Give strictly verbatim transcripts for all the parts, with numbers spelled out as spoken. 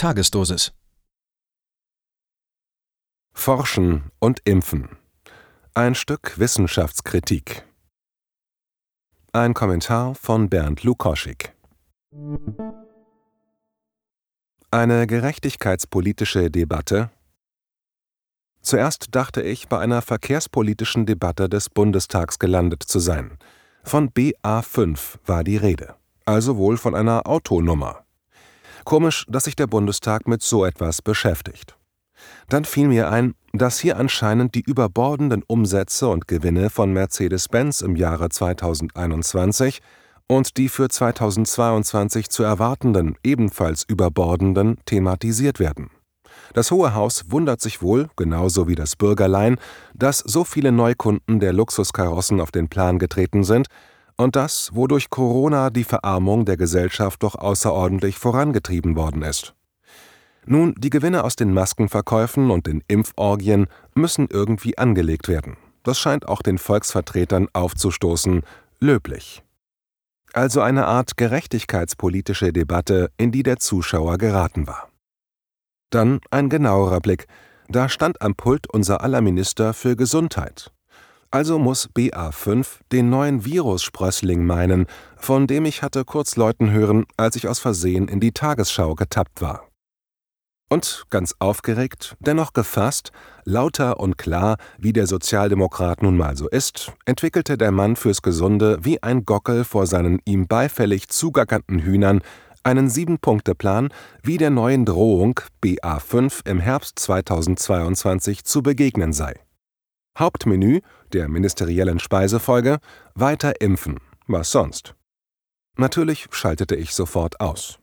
Tagesdosis. Forschen und Impfen. Ein Stück Wissenschaftskritik. Ein Kommentar von Bernd Lukoschik. Eine gerechtigkeitspolitische Debatte. Zuerst dachte ich, bei einer verkehrspolitischen Debatte des Bundestags gelandet zu sein. Von B A fünf war die Rede, also wohl von einer Autonummer. Komisch, dass sich der Bundestag mit so etwas beschäftigt. Dann fiel mir ein, dass hier anscheinend die überbordenden Umsätze und Gewinne von Mercedes-Benz im Jahre zweitausendeinundzwanzig und die für zweitausendzweiundzwanzig zu erwartenden, ebenfalls überbordenden, thematisiert werden. Das Hohe Haus wundert sich wohl, genauso wie das Bürgerlein, dass so viele Neukunden der Luxuskarossen auf den Plan getreten sind und dass, wodurch Corona die Verarmung der Gesellschaft doch außerordentlich vorangetrieben worden ist. Nun, die Gewinne aus den Maskenverkäufen und den Impforgien müssen irgendwie angelegt werden. Das scheint auch den Volksvertretern aufzustoßen, löblich. Also eine Art gerechtigkeitspolitische Debatte, in die der Zuschauer geraten war. Dann ein genauerer Blick. Da stand am Pult unser aller Minister für Gesundheit. Also muss B A fünf den neuen Virussprössling meinen, von dem ich hatte kurz läuten hören, als ich aus Versehen in die Tagesschau getappt war. Und ganz aufgeregt, dennoch gefasst, lauter und klar, wie der Sozialdemokrat nun mal so ist, entwickelte der Mann fürs Gesunde wie ein Gockel vor seinen ihm beifällig zugackernden Hühnern einen Sieben-Punkte-Plan, wie der neuen Drohung B A fünf im Herbst zweitausendzweiundzwanzig zu begegnen sei. Hauptmenü der ministeriellen Speisefolge: weiter impfen, was sonst? Natürlich schaltete ich sofort aus.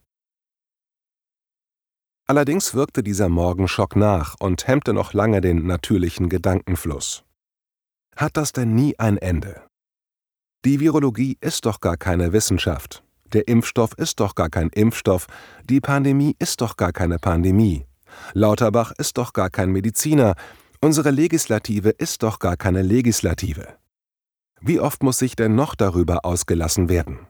Allerdings wirkte dieser Morgenschock nach und hemmte noch lange den natürlichen Gedankenfluss. Hat das denn nie ein Ende? Die Virologie ist doch gar keine Wissenschaft. Der Impfstoff ist doch gar kein Impfstoff. Die Pandemie ist doch gar keine Pandemie. Lauterbach ist doch gar kein Mediziner. Unsere Legislative ist doch gar keine Legislative. Wie oft muss sich denn noch darüber ausgelassen werden?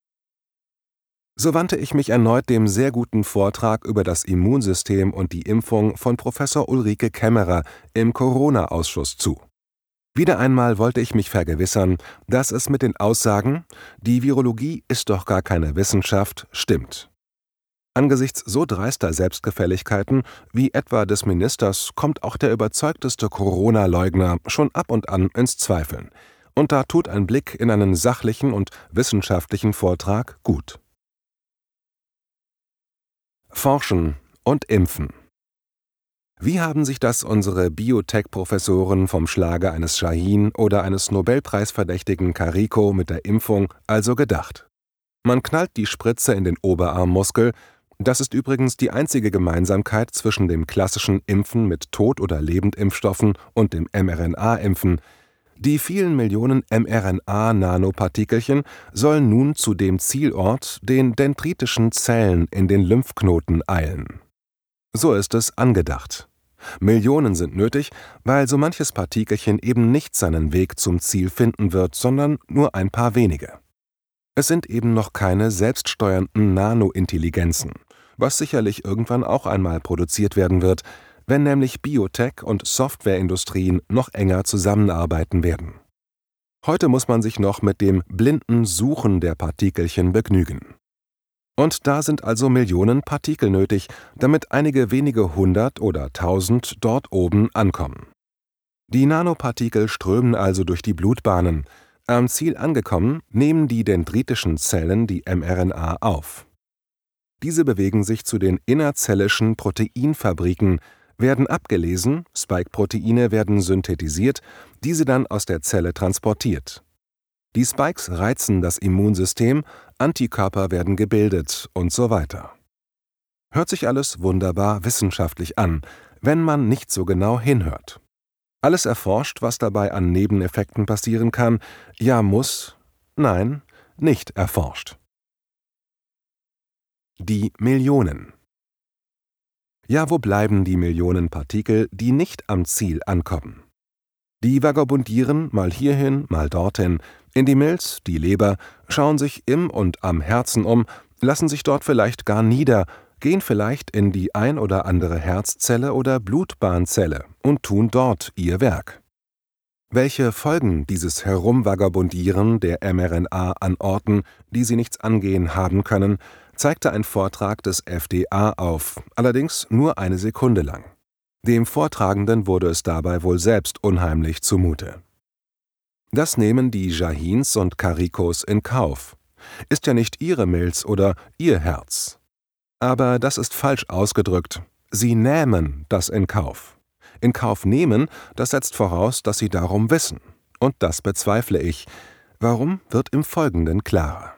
So wandte ich mich erneut dem sehr guten Vortrag über das Immunsystem und die Impfung von Professor Ulrike Kämmerer im Corona-Ausschuss zu. Wieder einmal wollte ich mich vergewissern, dass es mit den Aussagen, die Virologie ist doch gar keine Wissenschaft, stimmt. Angesichts so dreister Selbstgefälligkeiten wie etwa des Ministers kommt auch der überzeugteste Corona-Leugner schon ab und an ins Zweifeln. Und da tut ein Blick in einen sachlichen und wissenschaftlichen Vortrag gut. Forschen und Impfen. Wie haben sich das unsere Biotech-Professoren vom Schlage eines Shahin oder eines Nobelpreisverdächtigen Carico mit der Impfung also gedacht? Man knallt die Spritze in den Oberarmmuskel. Das ist übrigens die einzige Gemeinsamkeit zwischen dem klassischen Impfen mit Tot- oder Lebendimpfstoffen und dem mRNA-Impfen. Die vielen Millionen mRNA-Nanopartikelchen sollen nun zu dem Zielort, den dendritischen Zellen in den Lymphknoten, eilen. So ist es angedacht. Millionen sind nötig, weil so manches Partikelchen eben nicht seinen Weg zum Ziel finden wird, sondern nur ein paar wenige. Es sind eben noch keine selbststeuernden Nanointelligenzen, was sicherlich irgendwann auch einmal produziert werden wird, wenn nämlich Biotech- und Softwareindustrien noch enger zusammenarbeiten werden. Heute muss man sich noch mit dem blinden Suchen der Partikelchen begnügen. Und da sind also Millionen Partikel nötig, damit einige wenige hundert oder tausend dort oben ankommen. Die Nanopartikel strömen also durch die Blutbahnen. Am Ziel angekommen, nehmen die dendritischen Zellen die mRNA auf. Diese bewegen sich zu den innerzellischen Proteinfabriken, werden abgelesen, Spike-Proteine werden synthetisiert, diese dann aus der Zelle transportiert. Die Spikes reizen das Immunsystem, Antikörper werden gebildet und so weiter. Hört sich alles wunderbar wissenschaftlich an, wenn man nicht so genau hinhört. Alles erforscht, was dabei an Nebeneffekten passieren kann, ja muss, nein, nicht erforscht. Die Millionen. Ja, wo bleiben die Millionen Partikel, die nicht am Ziel ankommen? Die vagabundieren mal hierhin, mal dorthin, in die Milz, die Leber, schauen sich im und am Herzen um, lassen sich dort vielleicht gar nieder, gehen vielleicht in die ein oder andere Herzzelle oder Blutbahnzelle und tun dort ihr Werk. Welche Folgen dieses Herumvagabundieren der mRNA an Orten, die sie nichts angehen haben können, zeigte ein Vortrag des F D A auf, allerdings nur eine Sekunde lang. Dem Vortragenden wurde es dabei wohl selbst unheimlich zumute. Das nehmen die Jahins und Karikos in Kauf. Ist ja nicht ihre Milz oder ihr Herz. Aber das ist falsch ausgedrückt. Sie nähmen das in Kauf. In Kauf nehmen, das setzt voraus, dass sie darum wissen. Und das bezweifle ich. Warum, wird im Folgenden klarer.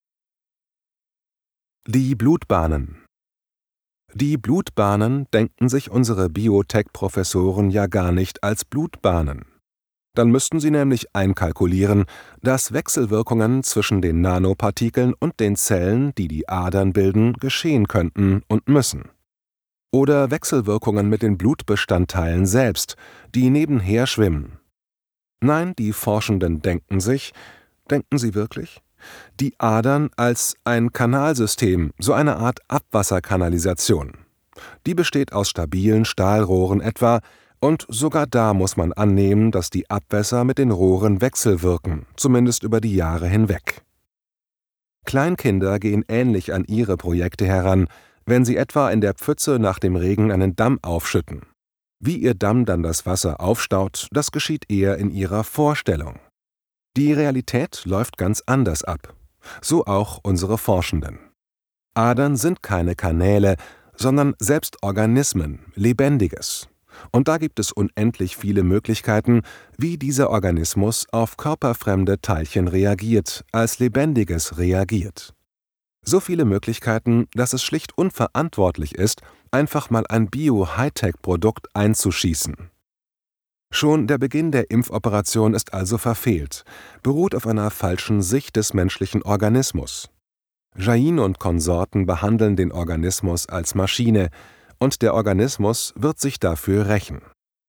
Die Blutbahnen. Die Blutbahnen denken sich unsere Biotech-Professoren ja gar nicht als Blutbahnen. Dann müssten sie nämlich einkalkulieren, dass Wechselwirkungen zwischen den Nanopartikeln und den Zellen, die die Adern bilden, geschehen könnten und müssen. Oder Wechselwirkungen mit den Blutbestandteilen selbst, die nebenher schwimmen. Nein, die Forschenden denken sich, denken sie wirklich? Die Adern als ein Kanalsystem, so eine Art Abwasserkanalisation. Die besteht aus stabilen Stahlrohren etwa, und sogar da muss man annehmen, dass die Abwässer mit den Rohren wechselwirken, zumindest über die Jahre hinweg. Kleinkinder gehen ähnlich an ihre Projekte heran, wenn sie etwa in der Pfütze nach dem Regen einen Damm aufschütten. Wie ihr Damm dann das Wasser aufstaut, das geschieht eher in ihrer Vorstellung. Die Realität läuft ganz anders ab. So auch unsere Forschenden. Adern sind keine Kanäle, sondern selbst Organismen, Lebendiges. Und da gibt es unendlich viele Möglichkeiten, wie dieser Organismus auf körperfremde Teilchen reagiert, als Lebendiges reagiert. So viele Möglichkeiten, dass es schlicht unverantwortlich ist, einfach mal ein Bio-Hightech-Produkt einzuschießen. Schon der Beginn der Impfoperation ist also verfehlt, beruht auf einer falschen Sicht des menschlichen Organismus. Jahin und Konsorten behandeln den Organismus als Maschine, und der Organismus wird sich dafür rächen.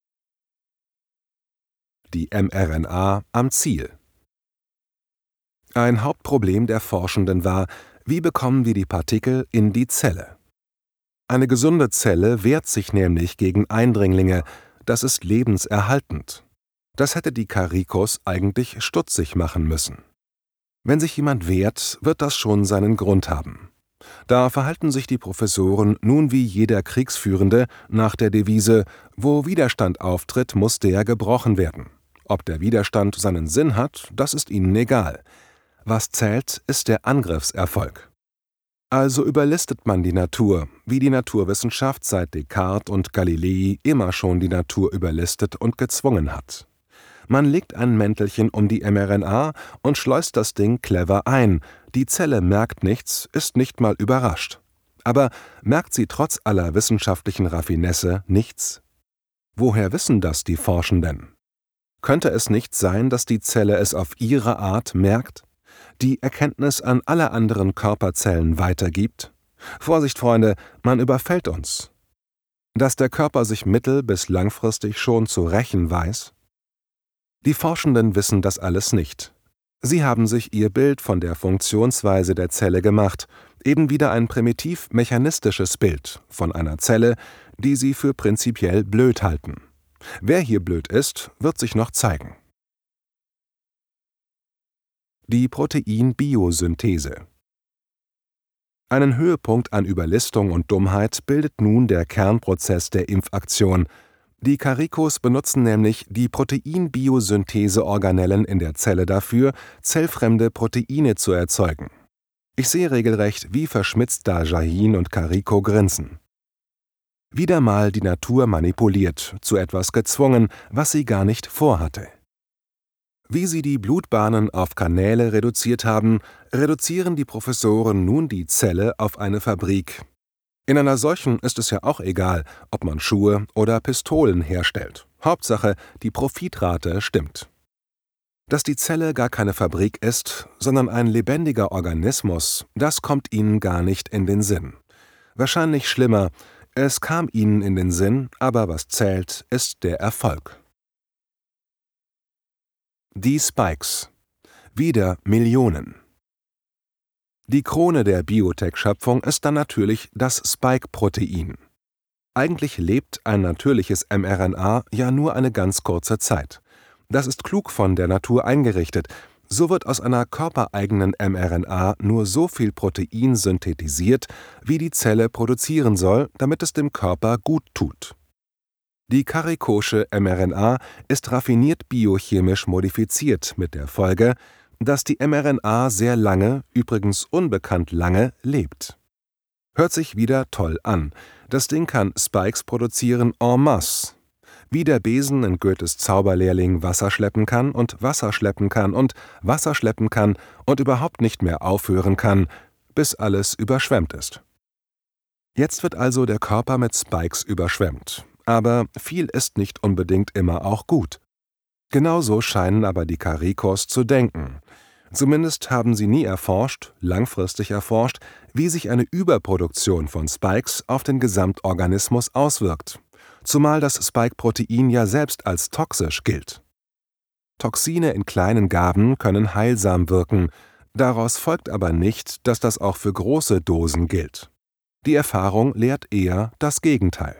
Die mRNA am Ziel. Ein Hauptproblem der Forschenden war, wie bekommen wir die Partikel in die Zelle? Eine gesunde Zelle wehrt sich nämlich gegen Eindringlinge, das ist lebenserhaltend. Das hätte die Karikos eigentlich stutzig machen müssen. Wenn sich jemand wehrt, wird das schon seinen Grund haben. Da verhalten sich die Professoren nun wie jeder Kriegsführende nach der Devise, wo Widerstand auftritt, muss der gebrochen werden. Ob der Widerstand seinen Sinn hat, das ist ihnen egal. Was zählt, ist der Angriffserfolg. Also überlistet man die Natur, wie die Naturwissenschaft seit Descartes und Galilei immer schon die Natur überlistet und gezwungen hat. Man legt ein Mäntelchen um die mRNA und schleust das Ding clever ein. Die Zelle merkt nichts, ist nicht mal überrascht. Aber merkt sie trotz aller wissenschaftlichen Raffinesse nichts? Woher wissen das die Forschenden? Könnte es nicht sein, dass die Zelle es auf ihre Art merkt? Die Erkenntnis an alle anderen Körperzellen weitergibt? Vorsicht, Freunde, man überfällt uns. Dass der Körper sich mittel- bis langfristig schon zu rächen weiß? Die Forschenden wissen das alles nicht. Sie haben sich ihr Bild von der Funktionsweise der Zelle gemacht, eben wieder ein primitiv-mechanistisches Bild von einer Zelle, die sie für prinzipiell blöd halten. Wer hier blöd ist, wird sich noch zeigen. Die Proteinbiosynthese. Einen Höhepunkt an Überlistung und Dummheit bildet nun der Kernprozess der Impfaktion. Die Karikos benutzen nämlich die Proteinbiosynthese-Organellen in der Zelle dafür, zellfremde Proteine zu erzeugen. Ich sehe regelrecht, wie verschmitzt da Jahin und Kariko grinsen. Wieder mal die Natur manipuliert, zu etwas gezwungen, was sie gar nicht vorhatte. Wie sie die Blutbahnen auf Kanäle reduziert haben, reduzieren die Professoren nun die Zelle auf eine Fabrik. In einer solchen ist es ja auch egal, ob man Schuhe oder Pistolen herstellt. Hauptsache, die Profitrate stimmt. Dass die Zelle gar keine Fabrik ist, sondern ein lebendiger Organismus, das kommt ihnen gar nicht in den Sinn. Wahrscheinlich schlimmer, es kam ihnen in den Sinn, aber was zählt, ist der Erfolg. Die Spikes. Wieder Millionen. Die Krone der Biotech-Schöpfung ist dann natürlich das Spike-Protein. Eigentlich lebt ein natürliches mRNA ja nur eine ganz kurze Zeit. Das ist klug von der Natur eingerichtet. So wird aus einer körpereigenen mRNA nur so viel Protein synthetisiert, wie die Zelle produzieren soll, damit es dem Körper gut tut. Die Karikosche mRNA ist raffiniert biochemisch modifiziert mit der Folge, dass die mRNA sehr lange, übrigens unbekannt lange, lebt. Hört sich wieder toll an. Das Ding kann Spikes produzieren en masse. Wie der Besen in Goethes Zauberlehrling Wasser schleppen kann und Wasser schleppen kann und Wasser schleppen kann und überhaupt nicht mehr aufhören kann, bis alles überschwemmt ist. Jetzt wird also der Körper mit Spikes überschwemmt. Aber viel ist nicht unbedingt immer auch gut. Genauso scheinen aber die Karikos zu denken. Zumindest haben sie nie erforscht, langfristig erforscht, wie sich eine Überproduktion von Spikes auf den Gesamtorganismus auswirkt. Zumal das Spike-Protein ja selbst als toxisch gilt. Toxine in kleinen Gaben können heilsam wirken, daraus folgt aber nicht, dass das auch für große Dosen gilt. Die Erfahrung lehrt eher das Gegenteil.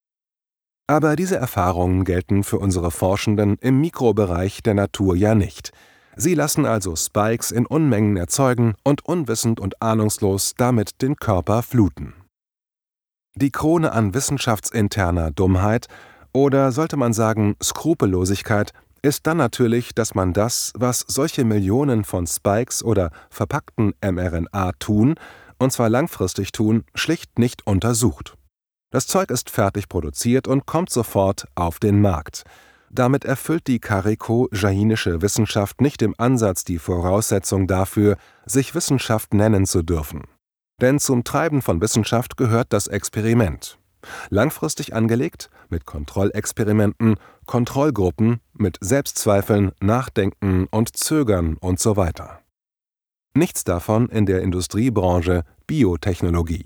Aber diese Erfahrungen gelten für unsere Forschenden im Mikrobereich der Natur ja nicht. Sie lassen also Spikes in Unmengen erzeugen und unwissend und ahnungslos damit den Körper fluten. Die Krone an wissenschaftsinterner Dummheit, oder sollte man sagen Skrupellosigkeit, ist dann natürlich, dass man das, was solche Millionen von Spikes oder verpackten mRNA tun, und zwar langfristig tun, schlicht nicht untersucht. Das Zeug ist fertig produziert und kommt sofort auf den Markt. Damit erfüllt die kariko-jainische Wissenschaft nicht im Ansatz die Voraussetzung dafür, sich Wissenschaft nennen zu dürfen. Denn zum Treiben von Wissenschaft gehört das Experiment. Langfristig angelegt, mit Kontrollexperimenten, Kontrollgruppen, mit Selbstzweifeln, Nachdenken und Zögern und so weiter. Nichts davon in der Industriebranche Biotechnologie.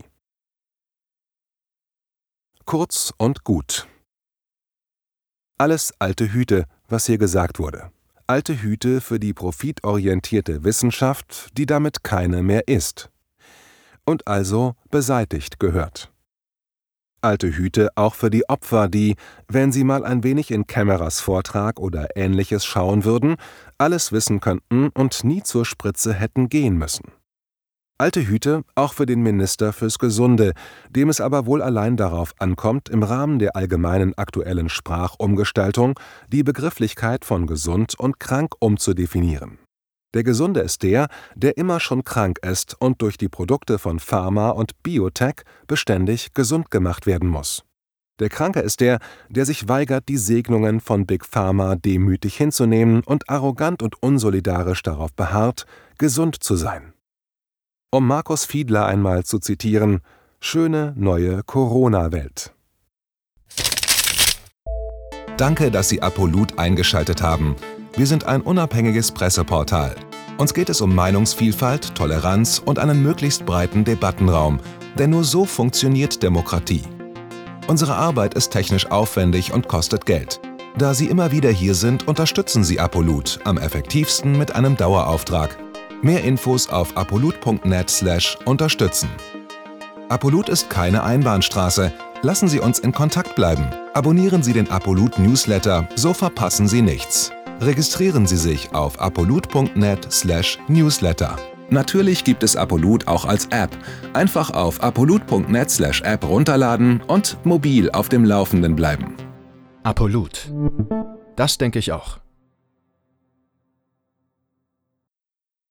Kurz und gut. Alles alte Hüte, was hier gesagt wurde. Alte Hüte für die profitorientierte Wissenschaft, die damit keine mehr ist. Und also beseitigt gehört. Alte Hüte auch für die Opfer, die, wenn sie mal ein wenig in Kämmerers Vortrag oder Ähnliches schauen würden, alles wissen könnten und nie zur Spritze hätten gehen müssen. Alte Hüte auch für den Minister fürs Gesunde, dem es aber wohl allein darauf ankommt, im Rahmen der allgemeinen aktuellen Sprachumgestaltung die Begrifflichkeit von gesund und krank umzudefinieren. Der Gesunde ist der, der immer schon krank ist und durch die Produkte von Pharma und Biotech beständig gesund gemacht werden muss. Der Kranke ist der, der sich weigert, die Segnungen von Big Pharma demütig hinzunehmen und arrogant und unsolidarisch darauf beharrt, gesund zu sein. Um Markus Fiedler einmal zu zitieren: Schöne neue Corona-Welt. Danke, dass Sie Apolut eingeschaltet haben. Wir sind ein unabhängiges Presseportal. Uns geht es um Meinungsvielfalt, Toleranz und einen möglichst breiten Debattenraum, denn nur so funktioniert Demokratie. Unsere Arbeit ist technisch aufwendig und kostet Geld. Da Sie immer wieder hier sind, unterstützen Sie Apolut am effektivsten mit einem Dauerauftrag. Mehr Infos auf apolut punkt net slash unterstützen. Apolut ist keine Einbahnstraße. Lassen Sie uns in Kontakt bleiben. Abonnieren Sie den Apolut Newsletter, so verpassen Sie nichts. Registrieren Sie sich auf apolut punkt net slash newsletter. Natürlich gibt es Apolut auch als App. Einfach auf apolut punkt net slash app runterladen und mobil auf dem Laufenden bleiben. Apolut. Das denke ich auch.